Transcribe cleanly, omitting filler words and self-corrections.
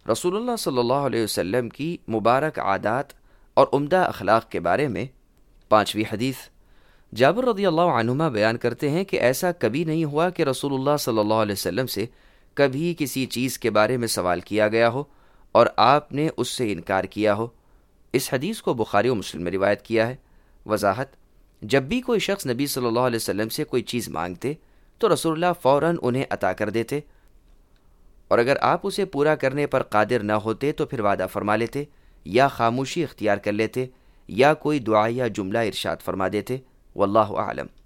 रसूलुल्लाह सल्लल्लाहु अलैहि वसल्लम की मुबारक आदात और उम्दा अखलाक के बारे में 5वीं हदीस। जाबिर रज़ियल्लाहु अन्हुमा बयान करते हैं कि ऐसा कभी नहीं हुआ कि रसूलुल्लाह सल्लल्लाहु अलैहि वसल्लम से कभी किसी चीज़ के बारे में सवाल किया गया हो और आपने उससे इनकार किया हो। इस हदीस को बुखारी और मुस्लिम में रिवायत किया है। वजाहत: जब भी कोई शख्स नबी सल्लल्लाहु अलैहि वसल्लम से कोई चीज़ मांगते तो रसूलुल्लाह फ़ौरन उन्हें अता कर देते, और अगर आप उसे पूरा करने पर कादिर न होते तो फिर वादा फरमा लेते या खामोशी इख्तियार कर लेते या कोई दुआ या जुमला इरशाद फरमा देते। वल्लाहु आलम।